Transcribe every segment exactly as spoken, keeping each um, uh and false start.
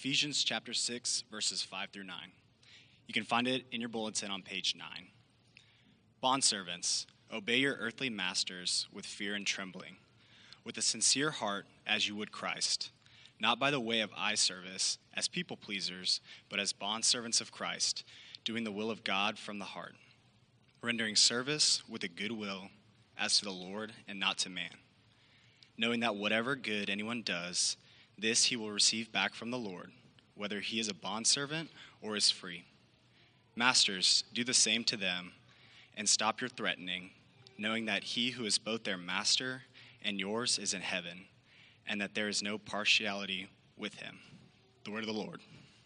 Ephesians chapter six, verses five through nine. You can find it in your bulletin on page nine. Bondservants, obey your earthly masters with fear and trembling, with a sincere heart as you would Christ, not by the way of eye service as people pleasers, but as bondservants of Christ, doing the will of God from the heart, rendering service with a good will as to the Lord and not to man, knowing that whatever good anyone does, this he will receive back from the Lord, whether he is a bondservant or is free. Masters, do the same to them, and stop your threatening, knowing that he who is both their master and yours is in heaven, and that there is no partiality with him. The word of the Lord.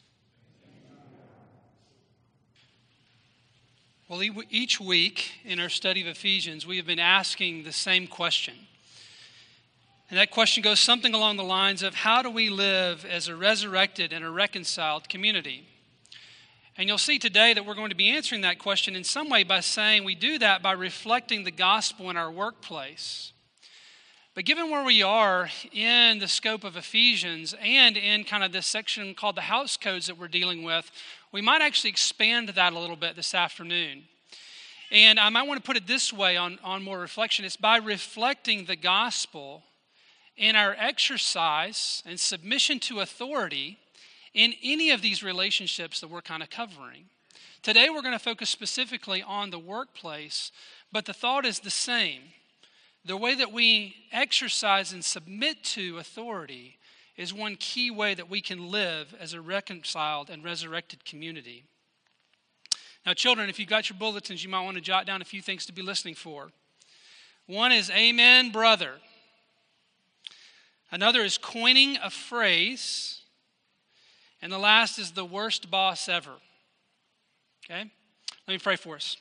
Well, each week in our study of Ephesians, we have been asking the same question. And that question goes something along the lines of, how do we live as a resurrected and a reconciled community? And you'll see today that we're going to be answering that question in some way by saying we do that by reflecting the gospel in our workplace. But given where we are in the scope of Ephesians and in kind of this section called the house codes that we're dealing with, we might actually expand that a little bit this afternoon. And I might want to put it this way on, on more reflection. It's by reflecting the gospel in our exercise and submission to authority in any of these relationships that we're kind of covering. Today we're going to focus specifically on the workplace, but the thought is the same. The way that we exercise and submit to authority is one key way that we can live as a reconciled and resurrected community. Now, children, if you've got your bulletins, you might want to jot down a few things to be listening for. One is amen, brother. Another is coining a phrase. And the last is the worst boss ever. Okay? Let me pray for us.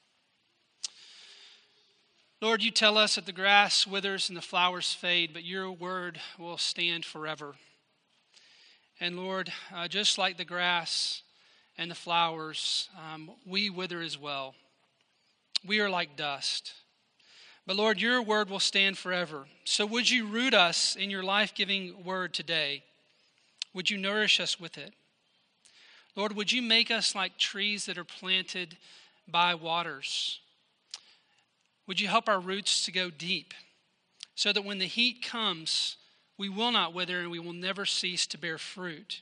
Lord, you tell us that the grass withers and the flowers fade, but your word will stand forever. And Lord, uh, just like the grass and the flowers, um, we wither as well. We are like dust. But Lord, your word will stand forever. So would you root us in your life-giving word today? Would you nourish us with it? Lord, would you make us like trees that are planted by waters? Would you help our roots to go deep so that when the heat comes, we will not wither and we will never cease to bear fruit?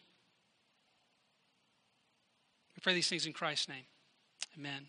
We pray these things in Christ's name. Amen.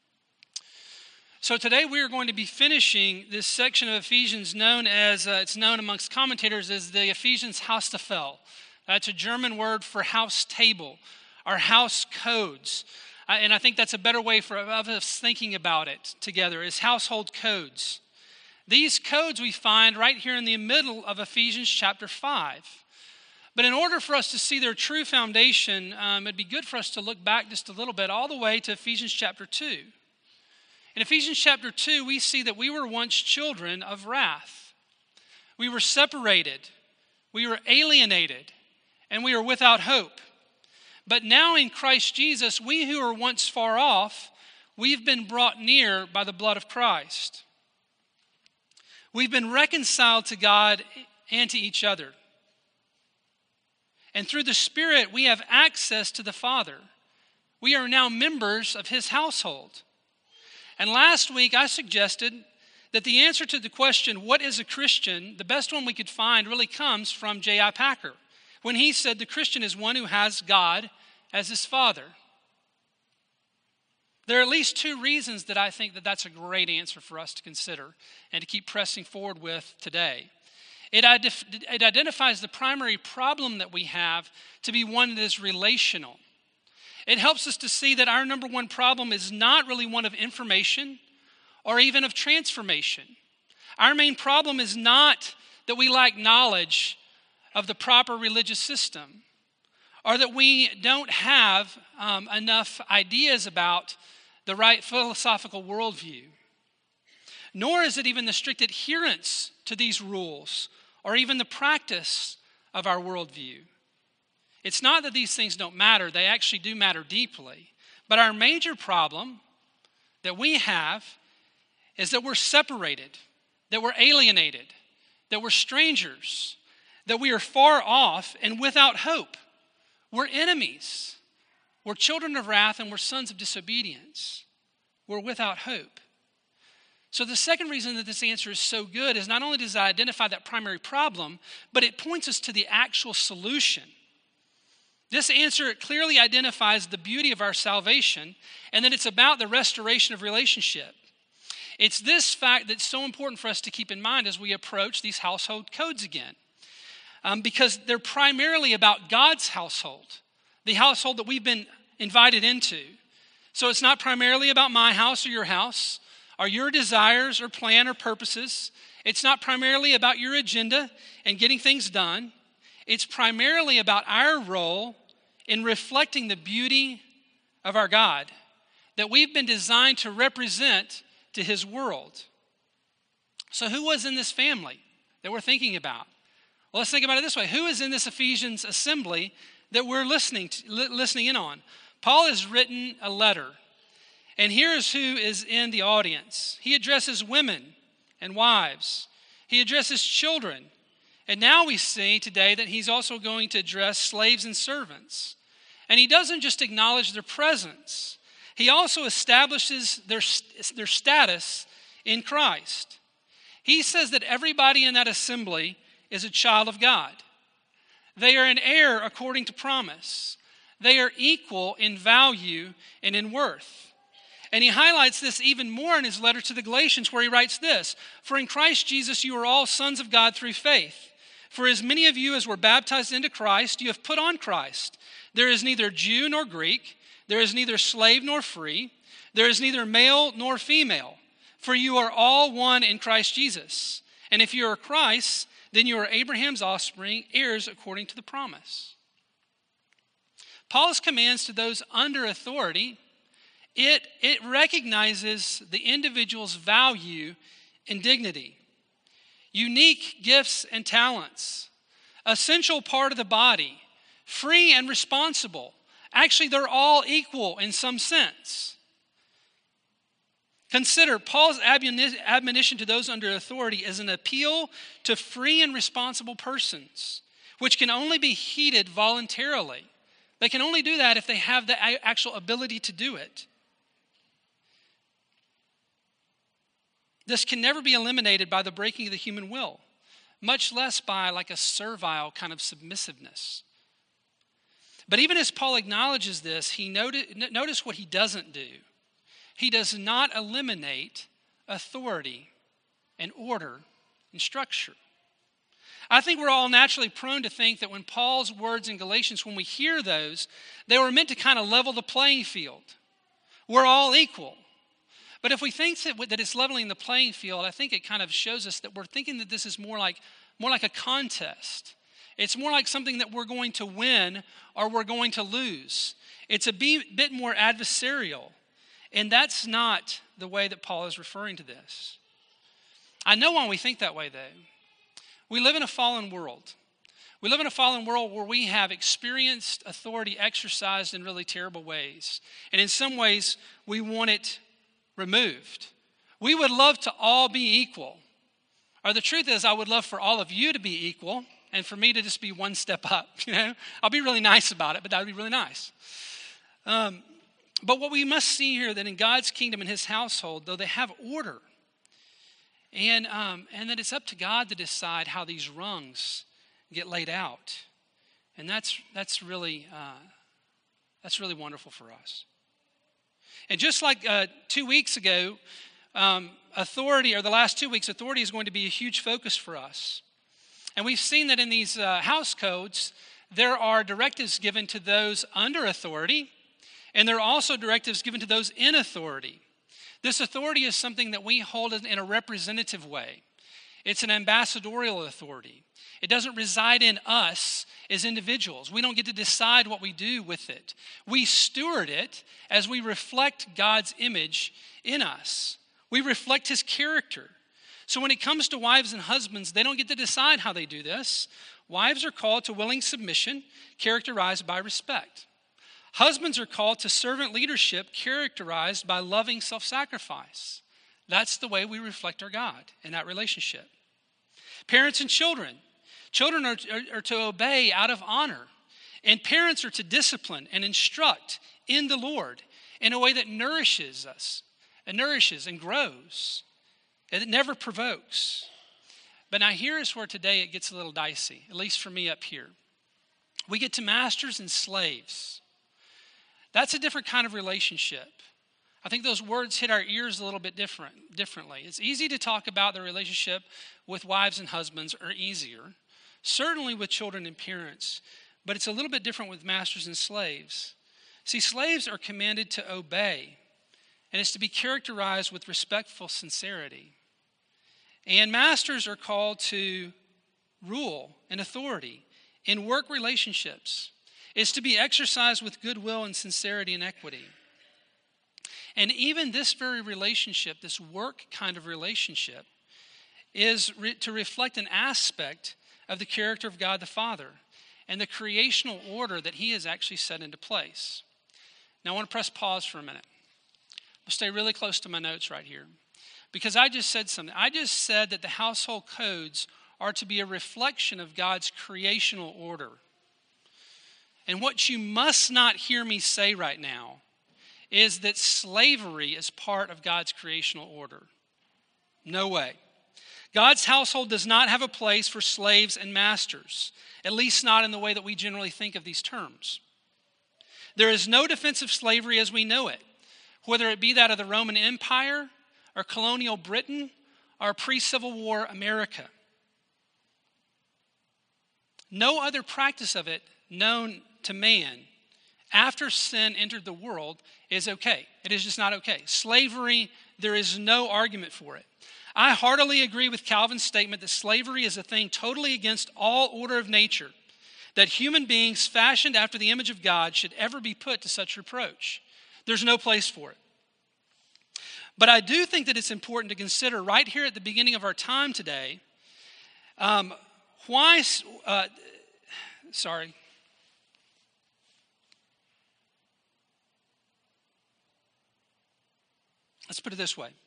So today we are going to be finishing this section of Ephesians known as, uh, it's known amongst commentators as the Ephesians Haustafel. That's a German word for house table, or house codes. Uh, and I think that's a better way for of us thinking about it together, is household codes. These codes we find right here in the middle of Ephesians chapter five. But in order for us to see their true foundation, um, it'd be good for us to look back just a little bit all the way to Ephesians chapter two. In Ephesians chapter two, we see that we were once children of wrath. We were separated, we were alienated, and we are without hope. But now in Christ Jesus, we who were once far off, we've been brought near by the blood of Christ. We've been reconciled to God and to each other. And through the Spirit, we have access to the Father. We are now members of his household. And last week, I suggested that the answer to the question, what is a Christian, the best one we could find really comes from J I Packer, when he said the Christian is one who has God as his Father. There are at least two reasons that I think that that's a great answer for us to consider and to keep pressing forward with today. It, it identifies the primary problem that we have to be one that is relational. It helps us to see that our number one problem is not really one of information or even of transformation. Our main problem is not that we lack knowledge of the proper religious system or that we don't have um, enough ideas about the right philosophical worldview. Nor is it even the strict adherence to these rules or even the practice of our worldview. It's not that these things don't matter. They actually do matter deeply. But our major problem that we have is that we're separated, that we're alienated, that we're strangers, that we are far off and without hope. We're enemies. We're children of wrath and we're sons of disobedience. We're without hope. So the second reason that this answer is so good is not only does it identify that primary problem, but it points us to the actual solution. This answer clearly identifies the beauty of our salvation and that it's about the restoration of relationship. It's this fact that's so important for us to keep in mind as we approach these household codes again. Um, because they're primarily about God's household, the household that we've been invited into. So it's not primarily about my house or your house, or your desires or plan or purposes. It's not primarily about your agenda and getting things done. It's primarily about our role in reflecting the beauty of our God that we've been designed to represent to his world. So who was in this family that we're thinking about? Well, let's think about it this way. Who is in this Ephesians assembly that we're listening to, li- listening in on? Paul has written a letter. And here's who is in the audience. He addresses women and wives. He addresses children. And now we see today that he's also going to address slaves and servants. And he doesn't just acknowledge their presence. He also establishes their, their status in Christ. He says that everybody in that assembly is a child of God. They are an heir according to promise. They are equal in value and in worth. And he highlights this even more in his letter to the Galatians, where he writes this: "For in Christ Jesus you are all sons of God through faith. For as many of you as were baptized into Christ, you have put on Christ. There is neither Jew nor Greek, there is neither slave nor free, there is neither male nor female, for you are all one in Christ Jesus. And if you are Christ, then you are Abraham's offspring, heirs according to the promise." Paul's commands to those under authority, It, it recognizes the individual's value and dignity, unique gifts and talents, essential part of the body, free and responsible. Actually, they're all equal in some sense. Consider Paul's admonition to those under authority as an appeal to free and responsible persons, which can only be heeded voluntarily. They can only do that if they have the actual ability to do it. This can never be eliminated by the breaking of the human will, much less by like a servile kind of submissiveness. But even as Paul acknowledges this, he noted, notice what he doesn't do. He does not eliminate authority and order and structure. I think we're all naturally prone to think that when Paul's words in Galatians, when we hear those, they were meant to kind of level the playing field. We're all equal. But if we think that, that it's leveling the playing field, I think it kind of shows us that we're thinking that this is more like, more like a contest. It's more like something that we're going to win or we're going to lose. It's a bit more adversarial. And that's not the way that Paul is referring to this. I know why we think that way, though. We live in a fallen world. We live in a fallen world where we have experienced authority exercised in really terrible ways. And in some ways, we want it removed. We would love to all be equal. Or the truth is, I would love for all of you to be equal and for me to just be one step up. You know, I'll be really nice about it, but that would be really nice. Um, but what we must see here, that in God's kingdom and his household, though they have order, and um, and that it's up to God to decide how these rungs get laid out, and that's that's really uh, that's really wonderful for us. And just like uh, two weeks ago, um, authority, or the last two weeks, authority is going to be a huge focus for us. And we've seen that in these uh, house codes, there are directives given to those under authority, and there are also directives given to those in authority. This authority is something that we hold in a representative way. It's an ambassadorial authority. It doesn't reside in us as individuals. We don't get to decide what we do with it. We steward it as we reflect God's image in us. We reflect his character. So when it comes to wives and husbands, they don't get to decide how they do this. Wives are called to willing submission, characterized by respect. Husbands are called to servant leadership, characterized by loving self-sacrifice. That's the way we reflect our God in that relationship. Parents and children. Children are, are, are to obey out of honor. And parents are to discipline and instruct in the Lord in a way that nourishes us, and nourishes and grows, and it never provokes. But now here is where today it gets a little dicey, at least for me up here. We get to masters and slaves. That's a different kind of relationship. I think those words hit our ears a little bit different, differently. It's easy to talk about the relationship with wives and husbands, or easier, certainly with children and parents, but it's a little bit different with masters and slaves. See, slaves are commanded to obey, and it's to be characterized with respectful sincerity. And masters are called to rule and authority in work relationships. It's to be exercised with goodwill and sincerity and equity. And even this very relationship, this work kind of relationship, is re- to reflect an aspect of the character of God the Father and the creational order that he has actually set into place. Now I want to press pause for a minute. I'll stay really close to my notes right here, because I just said something. I just said that the household codes are to be a reflection of God's creational order. And what you must not hear me say right now is that slavery is part of God's creational order. No way. God's household does not have a place for slaves and masters, at least not in the way that we generally think of these terms. There is no defense of slavery as we know it, whether it be that of the Roman Empire or colonial Britain or pre-Civil War America. No other practice of it known to man after sin entered the world is okay. It is just not okay. Slavery, there is no argument for it. I heartily agree with Calvin's statement that slavery is a thing totally against all order of nature, that human beings fashioned after the image of God should ever be put to such reproach. There's no place for it. But I do think that it's important to consider right here at the beginning of our time today, um, why, uh, sorry, let's put it this way.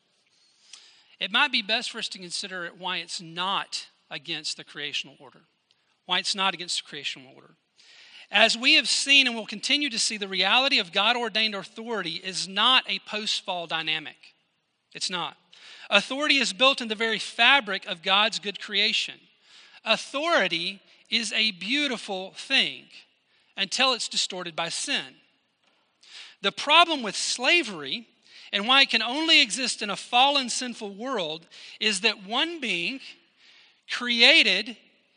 It might be best for us to consider why it's not against the creational order. Why it's not against the creational order. As we have seen and will continue to see, the reality of God-ordained authority is not a post-fall dynamic. It's not. Authority is built in the very fabric of God's good creation. Authority is a beautiful thing until it's distorted by sin. The problem with slavery, and why it can only exist in a fallen, sinful world, is that one being created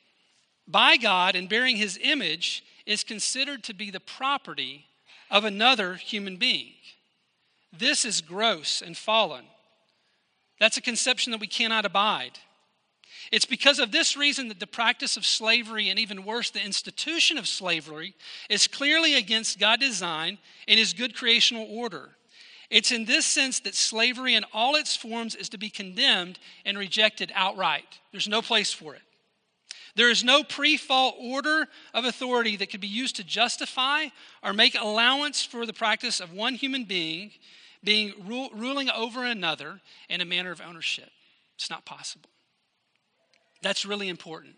by God and bearing his image is considered to be the property of another human being. This is gross and fallen. That's a conception that we cannot abide. It's because of this reason that the practice of slavery, and even worse, the institution of slavery, is clearly against God's design and his good creational order. It's in this sense that slavery in all its forms is to be condemned and rejected outright. There's no place for it. There is no pre-fall order of authority that could be used to justify or make allowance for the practice of one human being being rule, ruling over another in a manner of ownership. It's not possible. That's really important.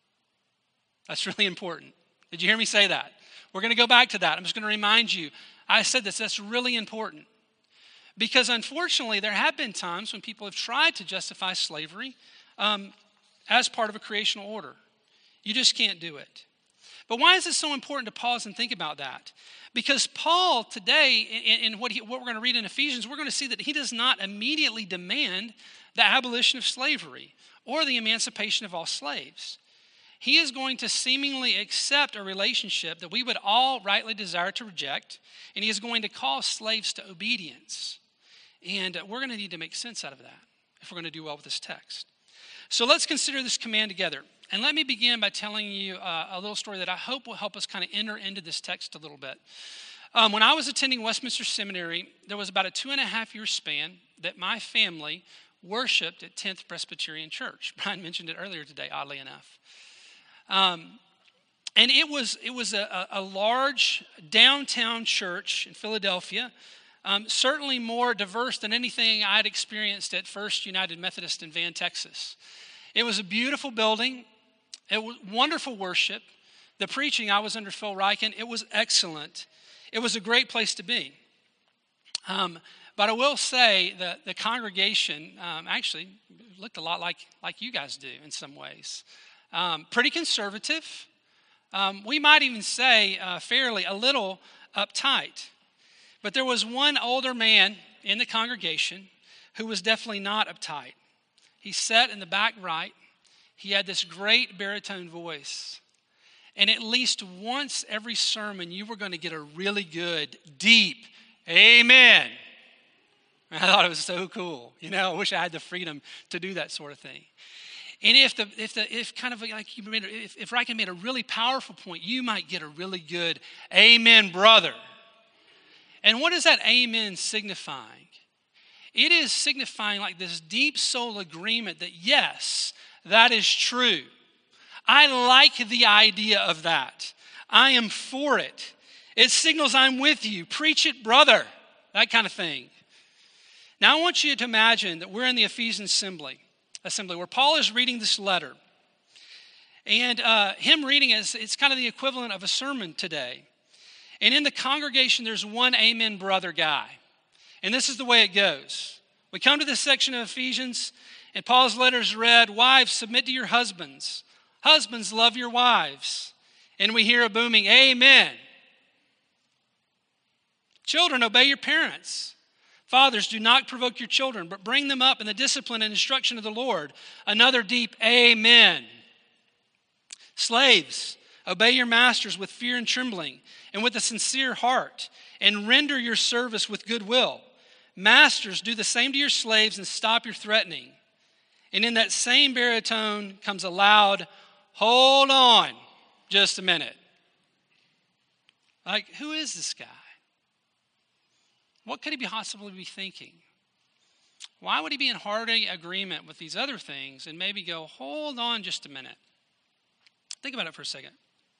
That's really important. Did you hear me say that? We're going to go back to that. I'm just going to remind you. I said this. That's really important. Because unfortunately, there have been times when people have tried to justify slavery um, as part of a creational order. You just can't do it. But why is it so important to pause and think about that? Because Paul today, in, in what, he, what we're going to read in Ephesians, we're going to see that he does not immediately demand the abolition of slavery or the emancipation of all slaves. He is going to seemingly accept a relationship that we would all rightly desire to reject, and he is going to call slaves to obedience. And we're going to need to make sense out of that if we're going to do well with this text. So let's consider this command together. And let me begin by telling you uh, a little story that I hope will help us kind of enter into this text a little bit. Um, when I was attending Westminster Seminary, there was about a two and a half year span that my family worshiped at tenth Presbyterian Church. Brian mentioned it earlier today, oddly enough. Um, and it was it was a, a large downtown church in Philadelphia, um, certainly more diverse than anything I had experienced at First United Methodist in Van, Texas. It was a beautiful building. It was wonderful worship, The preaching, I was under Phil Ryken. It was excellent. It was a great place to be. Um, but I will say that the congregation um, actually looked a lot like, like you guys do in some ways. Um, pretty conservative. Um, we might even say uh, fairly a little uptight. But there was one older man in the congregation who was definitely not uptight. He sat in the back right. He had this great baritone voice. And at least once every sermon, you were going to get a really good, deep, amen. I thought it was so cool. You know, I wish I had the freedom to do that sort of thing. And if the if the if kind of like you made if if Ryken made a really powerful point, you might get a really good amen, brother. And what is that amen signifying? It is signifying like this deep soul agreement that yes, that is true. I like the idea of that. I am for it. It signals I'm with you. Preach it, brother. That kind of thing. Now I want you to imagine that we're in the Ephesian assembly, assembly where Paul is reading this letter. And uh, him reading it, is, it's kind of the equivalent of a sermon today. And in the congregation, there's one amen brother guy. And this is the way it goes. We come to this section of Ephesians, and Paul's letter is read, wives, submit to your husbands. Husbands, love your wives. And we hear a booming amen. Children, obey your parents. Fathers, do not provoke your children, but bring them up in the discipline and instruction of the Lord. Another deep amen. Slaves, obey your masters with fear and trembling, and with a sincere heart, and render your service with good will. Masters, do the same to your slaves and stop your threatening. And in that same baritone comes a loud, hold on just a minute. Like, who is this guy? What could he possibly be thinking? Why would he be in hearty agreement with these other things and maybe go, hold on just a minute? Think about it for a second.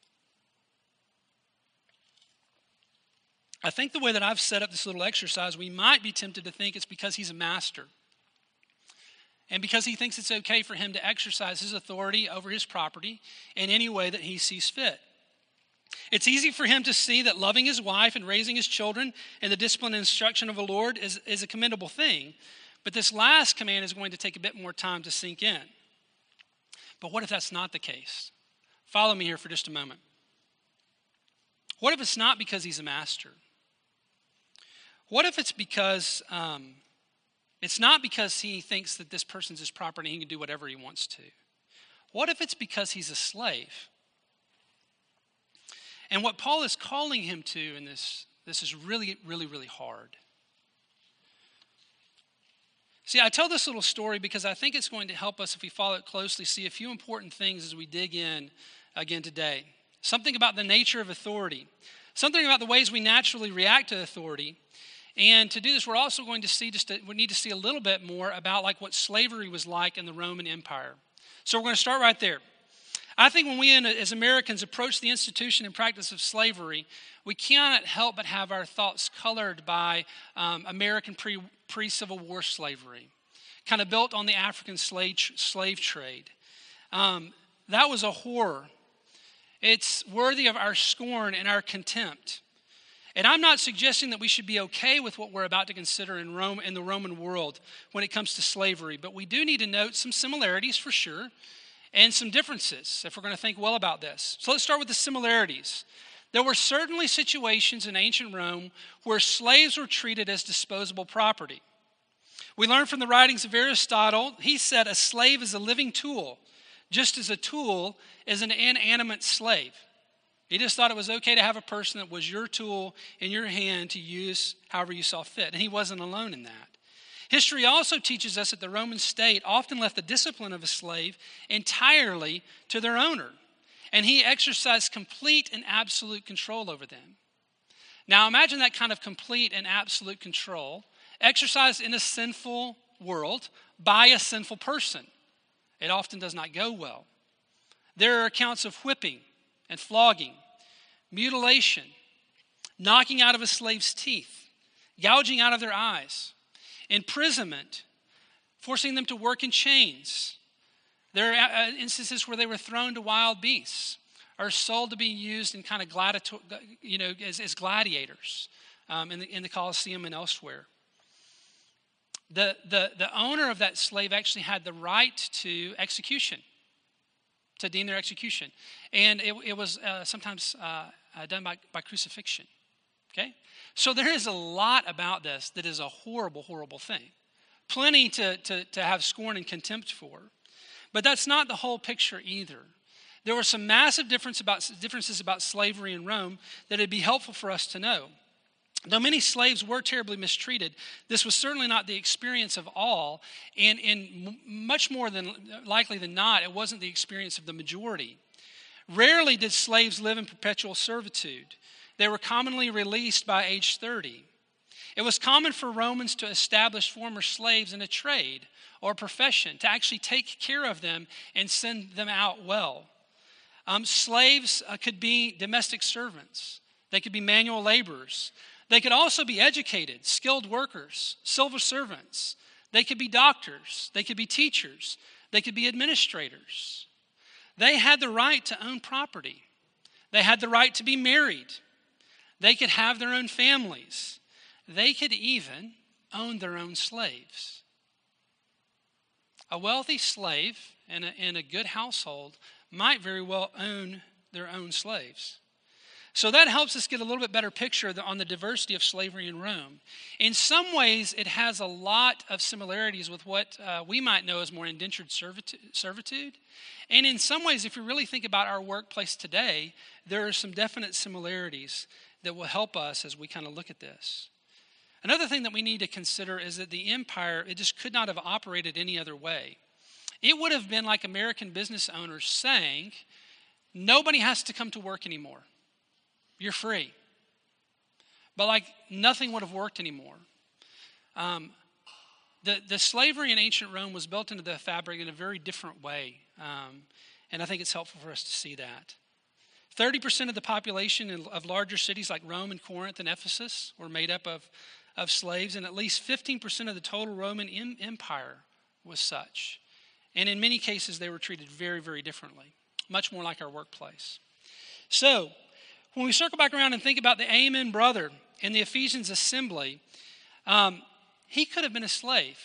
I think the way that I've set up this little exercise, we might be tempted to think it's because he's a master. And because he thinks it's okay for him to exercise his authority over his property in any way that he sees fit. It's easy for him to see that loving his wife and raising his children and the discipline and instruction of the Lord is, is a commendable thing. But this last command is going to take a bit more time to sink in. But what if that's not the case? Follow me here for just a moment. What if it's not because he's a master? What if it's because, um, it's not because he thinks that this person's his property and he can do whatever he wants to? What if it's because he's a slave? And what Paul is calling him to in this, this is really, really, really hard. See, I tell this little story because I think it's going to help us, if we follow it closely, see a few important things as we dig in again today. Something about the nature of authority. Something about the ways we naturally react to authority. And to do this, we're also going to see, just a, we need to see a little bit more about like what slavery was like in the Roman Empire. So we're going to start right there. I think when we as Americans approach the institution and practice of slavery, we cannot help but have our thoughts colored by um, American pre, pre-Civil War slavery, kind of built on the African slave, slave trade. Um, that was a horror. It's worthy of our scorn and our contempt. And I'm not suggesting that we should be okay with what we're about to consider in Rome, in the Roman world when it comes to slavery, but we do need to note some similarities for sure, and some differences if we're going to think well about this. So let's start with the similarities. There were certainly situations in ancient Rome where slaves were treated as disposable property. We learn from the writings of Aristotle, he said a slave is a living tool, just as a tool is an inanimate slave. He just thought it was okay to have a person that was your tool in your hand to use however you saw fit. And he wasn't alone in that. History also teaches us that the Roman state often left the discipline of a slave entirely to their owner. And he exercised complete and absolute control over them. Now imagine that kind of complete and absolute control exercised in a sinful world by a sinful person. It often does not go well. There are accounts of whipping and flogging, mutilation, knocking out of a slave's teeth, gouging out of their eyes, imprisonment, forcing them to work in chains. There are instances where they were thrown to wild beasts, are sold to be used in kind of gladiator, you know, as, as gladiators um, in the in the Colosseum and elsewhere. The, the, the owner of that slave actually had the right to execution, to deem their execution. And it, it was uh, sometimes uh, uh, done by, by crucifixion, okay? So there is a lot about this that is a horrible, horrible thing. Plenty to, to, to have scorn and contempt for. But that's not the whole picture either. There were some massive difference about, differences about slavery in Rome that it'd be helpful for us to know. Though many slaves were terribly mistreated, this was certainly not the experience of all, and, and much more than likely than not, it wasn't the experience of the majority. Rarely did slaves live in perpetual servitude. They were commonly released by age thirty. It was common for Romans to establish former slaves in a trade or profession, to actually take care of them and send them out well. Um, slaves uh, could be domestic servants. They could be manual laborers. They could also be educated, skilled workers, civil servants. They could be doctors. They could be teachers. They could be administrators. They had the right to own property. They had the right to be married. They could have their own families. They could even own their own slaves. A wealthy slave in a, in a good household might very well own their own slaves. So that helps us get a little bit better picture on the diversity of slavery in Rome. In some ways, it has a lot of similarities with what uh, we might know as more indentured servitude. And in some ways, if you really think about our workplace today, there are some definite similarities that will help us as we kind of look at this. Another thing that we need to consider is that the empire, it just could not have operated any other way. It would have been like American business owners saying, nobody has to come to work anymore. You're free. But like nothing would have worked anymore. Um, the, the slavery in ancient Rome was built into the fabric in a very different way. Um, and I think it's helpful for us to see that. thirty percent of the population of larger cities like Rome and Corinth and Ephesus were made up of, of slaves. And at least fifteen percent of the total Roman em- empire was such. And in many cases, they were treated very, very differently. Much more like our workplace. So, when we circle back around and think about the Amen brother in the Ephesians assembly, um, he could have been a slave.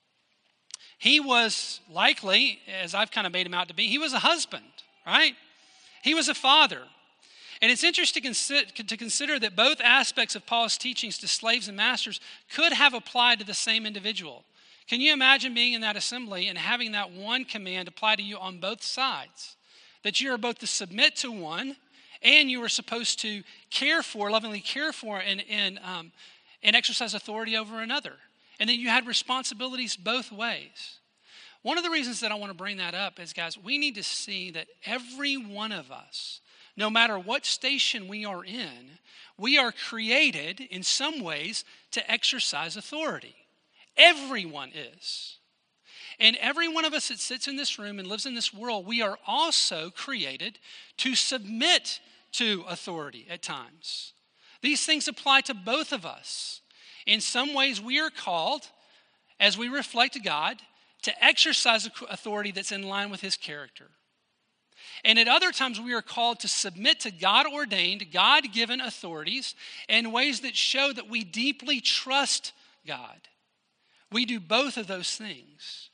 He was likely, as I've kind of made him out to be, he was a husband, right? He was a father. And it's interesting to consider that both aspects of Paul's teachings to slaves and masters could have applied to the same individual. Can you imagine being in that assembly and having that one command apply to you on both sides? That you are both to submit to one, and you were supposed to care for, lovingly care for, and, and, um, and exercise authority over another. And then you had responsibilities both ways. One of the reasons that I want to bring that up is, guys, we need to see that every one of us, no matter what station we are in, we are created in some ways to exercise authority. Everyone is. And every one of us that sits in this room and lives in this world, we are also created to submit to authority at times. These things apply to both of us. In some ways, we are called, as we reflect God, to exercise authority that's in line with his character. And at other times, we are called to submit to God-ordained, God-given authorities in ways that show that we deeply trust God. We do both of those things.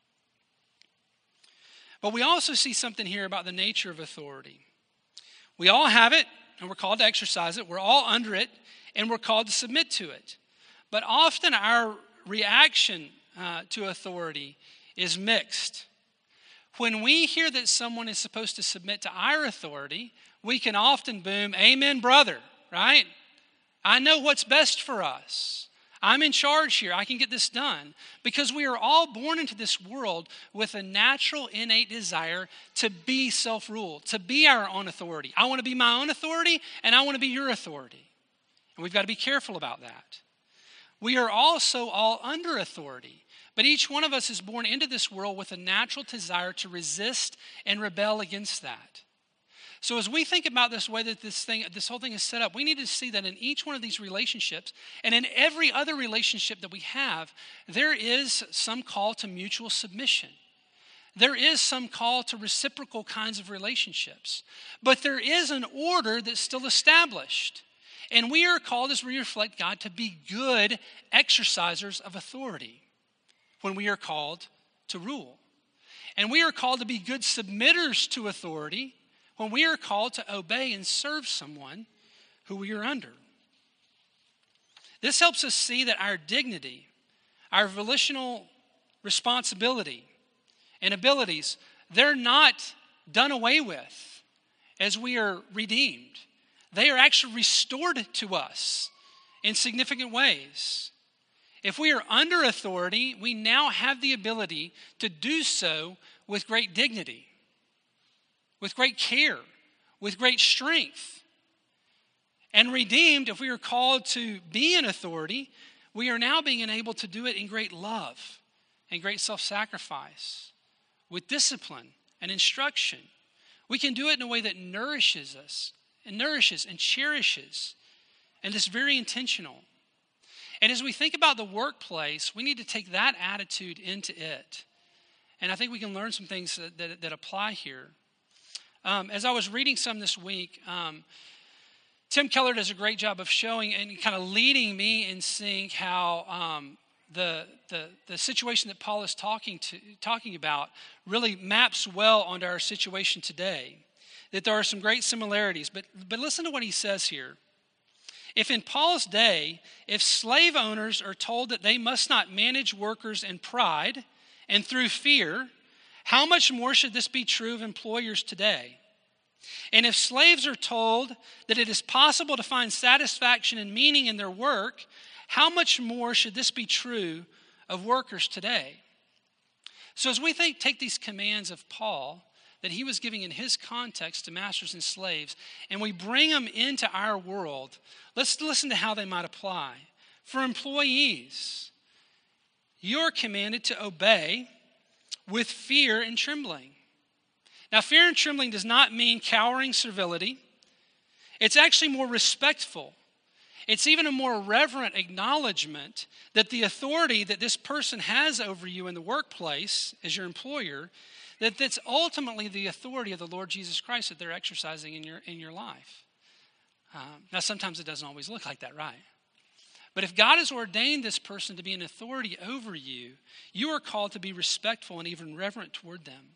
But we also see something here about the nature of authority. We all have it, and we're called to exercise it. We're all under it, and we're called to submit to it. But often our reaction uh, to authority is mixed. When we hear that someone is supposed to submit to our authority, we can often boom, amen, brother, right? I know what's best for us. I'm in charge here. I can get this done. Because we are all born into this world with a natural, innate desire to be self-ruled, to be our own authority. I want to be my own authority, and I want to be your authority. And we've got to be careful about that. We are also all under authority. But each one of us is born into this world with a natural desire to resist and rebel against that. So as we think about this way that this thing, this whole thing is set up, we need to see that in each one of these relationships and in every other relationship that we have, there is some call to mutual submission. there is some call to reciprocal kinds of relationships. But there is an order that's still established. And we are called, as we reflect God, to be good exercisers of authority when we are called to rule. And we are called to be good submitters to authority when we are called to obey and serve someone who we are under. This helps us see that our dignity, our volitional responsibility, and abilities, they're not done away with as we are redeemed. They are actually restored to us in significant ways. If we are under authority, we now have the ability to do so with great dignity, with great care, with great strength. And redeemed, if we are called to be in authority, we are now being enabled to do it in great love and great self-sacrifice, with discipline and instruction. We can do it in a way that nourishes us, and nourishes and cherishes, and is very intentional. And as we think about the workplace, we need to take that attitude into it. And I think we can learn some things that, that, that apply here. Um, as I was reading some this week, um, Tim Keller does a great job of showing and kind of leading me in seeing how um, the, the the situation that Paul is talking to talking about really maps well onto our situation today. That there are some great similarities, but but listen to what he says here. If in Paul's day, if slave owners are told that they must not manage workers in pride and through fear, how much more should this be true of employers today? And if slaves are told that it is possible to find satisfaction and meaning in their work, how much more should this be true of workers today? So as we think, take these commands of Paul that he was giving in his context to masters and slaves, and we bring them into our world, let's listen to how they might apply. For employees, you're commanded to obey with fear and trembling. Now, fear and trembling does not mean cowering servility. It's actually more respectful. It's even a more reverent acknowledgement that the authority that this person has over you in the workplace as your employer, that that's ultimately the authority of the Lord Jesus Christ that they're exercising in your, in your life. Um, now, sometimes it doesn't always look like that, right? But if God has ordained this person to be an authority over you, you are called to be respectful and even reverent toward them.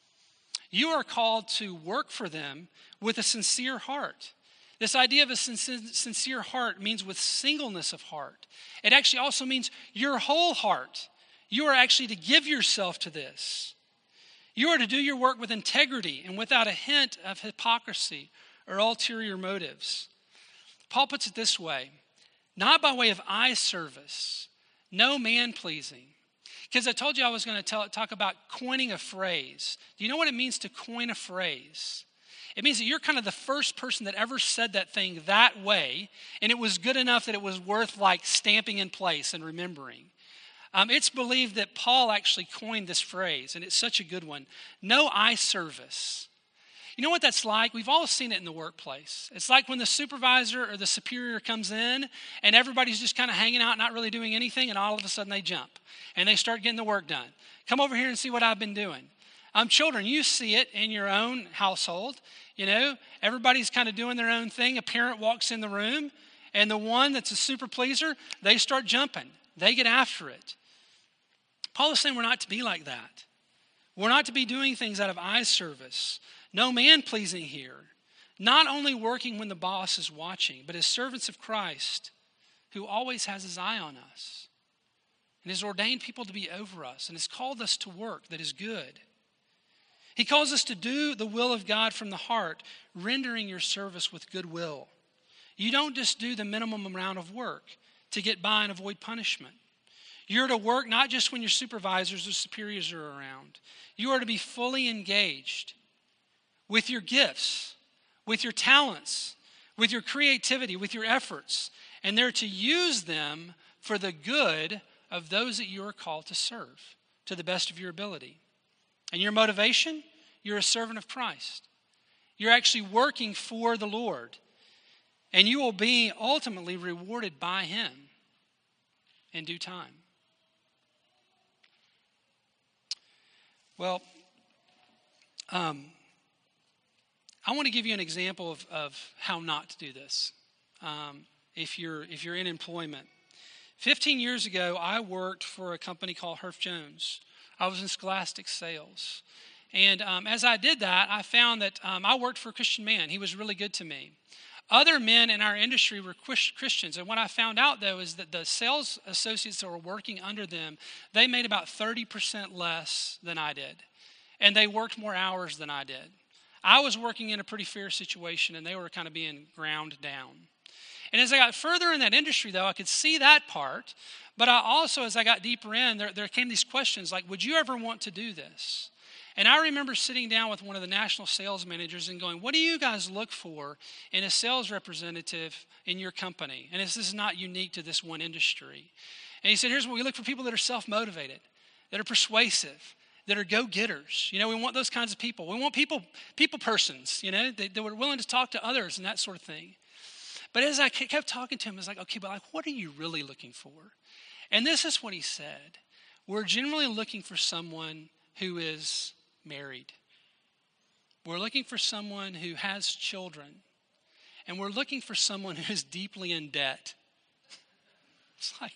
You are called to work for them with a sincere heart. This idea of a sincere heart means with singleness of heart. It actually also means your whole heart. You are actually to give yourself to this. You are to do your work with integrity and without a hint of hypocrisy or ulterior motives. Paul puts it this way, not by way of eye service, no man-pleasing. Because I told you I was going to tell, talk about coining a phrase. Do you know what it means to coin a phrase? It means that you're kind of the first person that ever said that thing that way, and it was good enough that it was worth like stamping in place and remembering. Um, it's believed that Paul actually coined this phrase, and it's such a good one. No eye service. You know what that's like? We've all seen it in the workplace. It's like when the supervisor or the superior comes in and everybody's just kind of hanging out, not really doing anything, and all of a sudden they jump and they start getting the work done. Come over here and see what I've been doing. Um, children, you see it in your own household. You know, everybody's kind of doing their own thing. A parent walks in the room, and the one that's a super pleaser, they start jumping. They get after it. Paul is saying we're not to be like that. We're not to be doing things out of eye service. No man-pleasing here. Not only working when the boss is watching, but as servants of Christ who always has his eye on us and has ordained people to be over us and has called us to work that is good. He calls us to do the will of God from the heart, rendering your service with goodwill. You don't just do the minimum amount of work to get by and avoid punishment. You're to work not just when your supervisors or superiors are around. You are to be fully engaged with your gifts, with your talents, with your creativity, with your efforts, and they're to use them for the good of those that you are called to serve to the best of your ability. And your motivation, you're a servant of Christ. You're actually working for the Lord, and you will be ultimately rewarded by him in due time. Well, Um, I want to give you an example of, of how not to do this. Um, if you're if you're in employment, fifteen years ago, I worked for a company called Herff Jones. I was in Scholastic sales, and um, as I did that, I found that um, I worked for a Christian man. He was really good to me. Other men in our industry were Christians, and what I found out, though, is that the sales associates that were working under them, they made about thirty percent less than I did, and they worked more hours than I did. I was working in a pretty fair situation, and they were kind of being ground down. And as I got further in that industry, though, I could see that part, but I also, as I got deeper in, there, there came these questions like, would you ever want to do this? And I remember sitting down with one of the national sales managers and going, what do you guys look for in a sales representative in your company? And this is not unique to this one industry. And he said, here's what we look for: people that are self-motivated, that are persuasive, that are go-getters. You know, we want those kinds of people. We want people, people persons, you know, that, that were willing to talk to others and that sort of thing. But as I kept talking to him, I was like, okay, but like, what are you really looking for? And this is what he said. We're generally looking for someone who is married. We're looking for someone who has children. And we're looking for someone who is deeply in debt. It's like,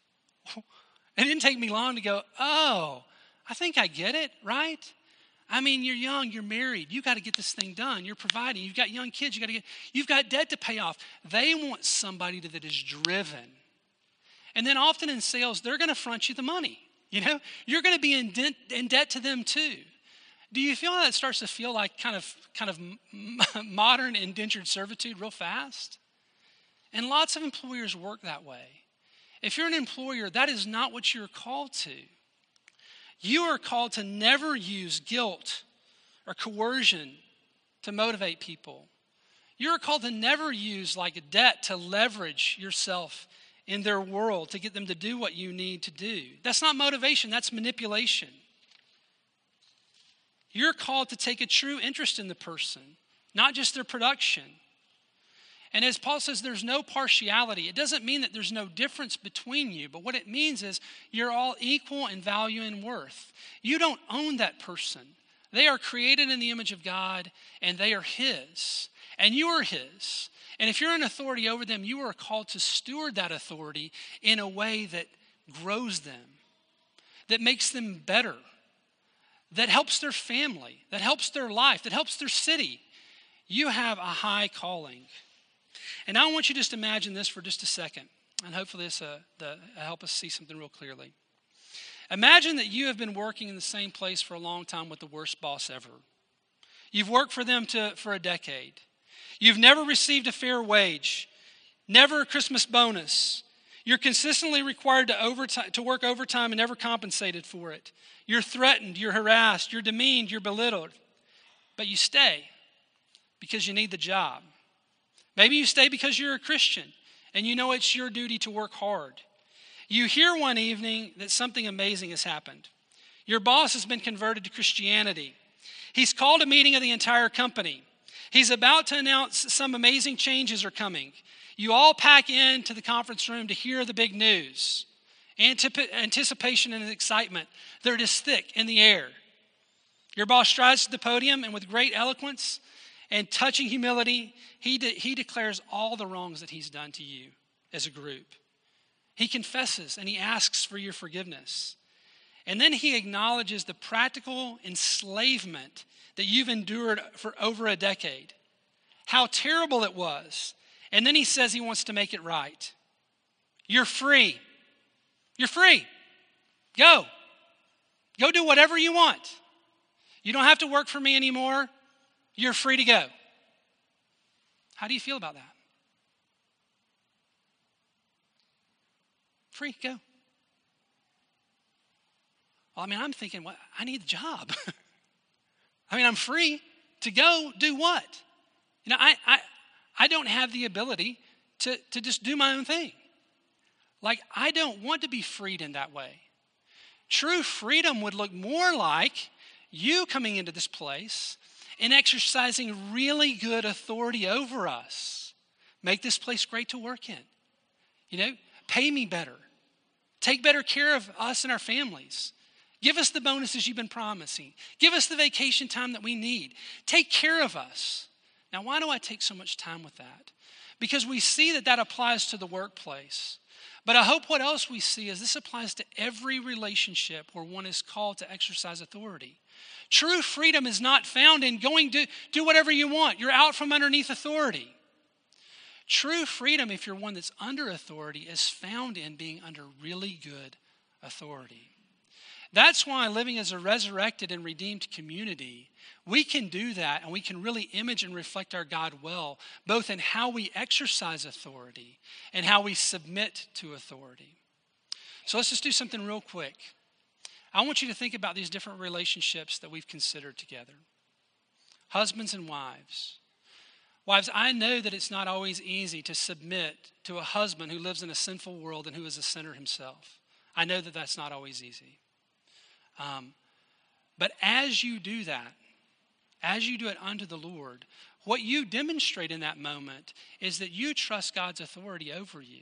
it didn't take me long to go, oh, I think I get it, right? I mean, you're young, you're married, you got to get this thing done. You're providing, you've got young kids, you got to get, you've got debt to pay off. They want somebody that is driven. And then often in sales, they're going to front you the money. You know, you're going to be in debt, in debt to them too. Do you feel how that starts to feel like kind of, kind of modern indentured servitude real fast? And lots of employers work that way. If you're an employer, that is not what you're called to. You are called to never use guilt or coercion to motivate people. You're called to never use like a debt to leverage yourself in their world to get them to do what you need to do. That's not motivation, that's manipulation. You're called to take a true interest in the person, not just their production. And as Paul says, there's no partiality. It doesn't mean that there's no difference between you, but what it means is you're all equal in value and worth. You don't own that person. They are created in the image of God, and they are His, and you are His. And if you're an authority over them, you are called to steward that authority in a way that grows them, that makes them better, that helps their family, that helps their life, that helps their city. You have a high calling. And I want you to just imagine this for just a second, and hopefully this uh, the, uh, help us see something real clearly. Imagine that you have been working in the same place for a long time with the worst boss ever. You've worked for them to, for a decade. You've never received a fair wage, never a Christmas bonus. You're consistently required to, overtime, to work overtime and never compensated for it. You're threatened, you're harassed, you're demeaned, you're belittled. But you stay because you need the job. Maybe you stay because you're a Christian and you know it's your duty to work hard. You hear one evening that something amazing has happened. Your boss has been converted to Christianity. He's called a meeting of the entire company. He's about to announce some amazing changes are coming. You all pack into the conference room to hear the big news. Antip- anticipation and excitement, they're just thick in the air. Your boss strides to the podium and with great eloquence and touching humility, he, de- he declares all the wrongs that he's done to you as a group. He confesses and he asks for your forgiveness. And then he acknowledges the practical enslavement that you've endured for over a decade. How terrible it was. And then he says he wants to make it right. You're free. You're free. Go. Go do whatever you want. You don't have to work for me anymore. You're free to go. How do you feel about that? Free, go. Well, I mean, I'm thinking, well, I need the job. I mean, I'm free to go do what? You know, I I, I don't have the ability to, to just do my own thing. Like, I don't want to be freed in that way. True freedom would look more like you coming into this place and exercising really good authority over us. Make this place great to work in. You know, pay me better. Take better care of us and our families. Give us the bonuses you've been promising. Give us the vacation time that we need. Take care of us. Now, why do I take so much time with that? Because we see that that applies to the workplace. But I hope what else we see is this applies to every relationship where one is called to exercise authority. True freedom is not found in going to do whatever you want. You're out from underneath authority. True freedom, if you're one that's under authority, is found in being under really good authority. That's why living as a resurrected and redeemed community, we can do that and we can really image and reflect our God well, both in how we exercise authority and how we submit to authority. So let's just do something real quick. I want you to think about these different relationships that we've considered together. Husbands and wives. Wives, I know that it's not always easy to submit to a husband who lives in a sinful world and who is a sinner himself. I know that that's not always easy. Um, but as you do that, as you do it unto the Lord, what you demonstrate in that moment is that you trust God's authority over you.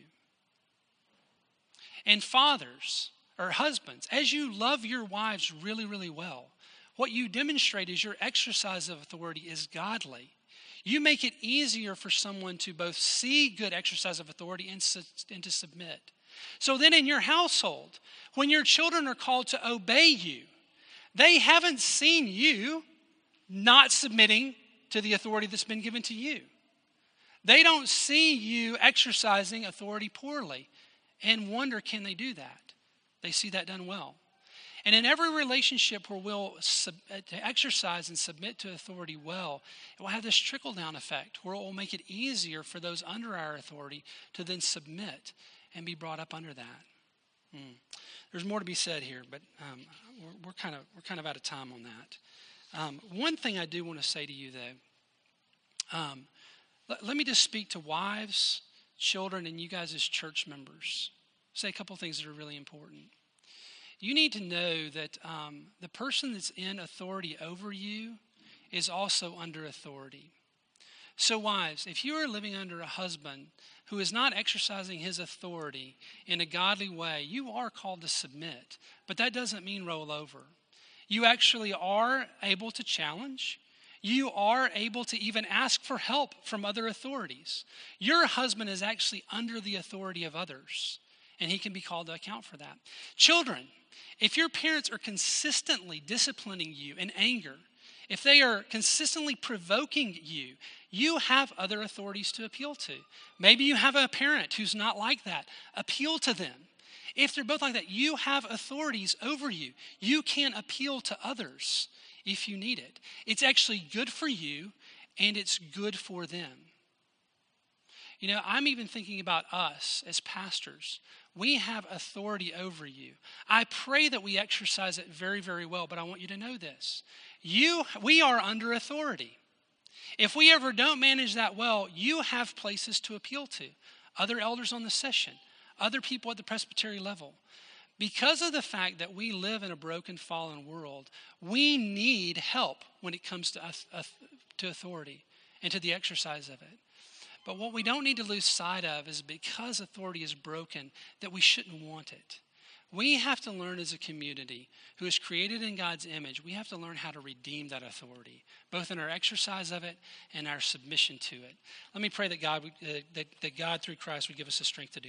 And fathers or husbands, as you love your wives really, really well, what you demonstrate is your exercise of authority is godly. You make it easier for someone to both see good exercise of authority and, su- and to submit. So then in your household, when your children are called to obey you, they haven't seen you not submitting to the authority that's been given to you. They don't see you exercising authority poorly and wonder, can they do that? They see that done well. And in every relationship where we'll sub- to exercise and submit to authority well, it will have this trickle-down effect where it will make it easier for those under our authority to then submit and be brought up under that. Hmm. There's more to be said here, but um, we're, we're kind of we're kind of out of time on that. Um, one thing I do want to say to you, though, um, let, let me just speak to wives, children, and you guys as church members. Say a couple things that are really important. You need to know that um, the person that's in authority over you is also under authority. So wives, if you are living under a husband who is not exercising his authority in a godly way, you are called to submit. But that doesn't mean roll over. You actually are able to challenge. You are able to even ask for help from other authorities. Your husband is actually under the authority of others, and he can be called to account for that. Children, if your parents are consistently disciplining you in anger, if they are consistently provoking you, you have other authorities to appeal to. Maybe you have a parent who's not like that. Appeal to them. If they're both like that, you have authorities over you. You can appeal to others if you need it. It's actually good for you, and it's good for them. You know, I'm even thinking about us as pastors. We have authority over you. I pray that we exercise it very, very well, but I want you to know this. You, we are under authority. If we ever don't manage that well, you have places to appeal to. Other elders on the session, other people at the presbytery level. Because of the fact that we live in a broken, fallen world, we need help when it comes to, uh, to authority and to the exercise of it. But what we don't need to lose sight of is because authority is broken, that we shouldn't want it. We have to learn as a community who is created in God's image, we have to learn how to redeem that authority, both in our exercise of it and our submission to it. Let me pray that God, uh, that, that God through Christ would give us the strength to do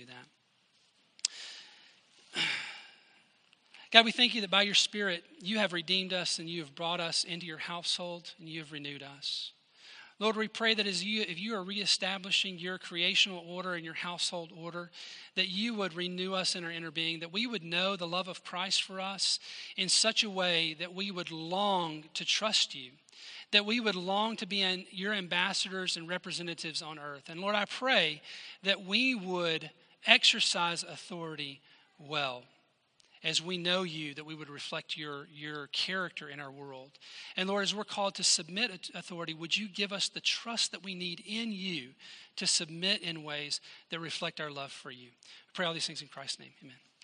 that. God, we thank you that by your Spirit, you have redeemed us and you have brought us into your household and you have renewed us. Lord, we pray that as you, if you are reestablishing your creational order and your household order, that you would renew us in our inner being, that we would know the love of Christ for us in such a way that we would long to trust you, that we would long to be in your ambassadors and representatives on earth. And Lord, I pray that we would exercise authority well. As we know you, that we would reflect your, your character in our world. And Lord, as we're called to submit authority, would you give us the trust that we need in you to submit in ways that reflect our love for you? We pray all these things in Christ's name. Amen.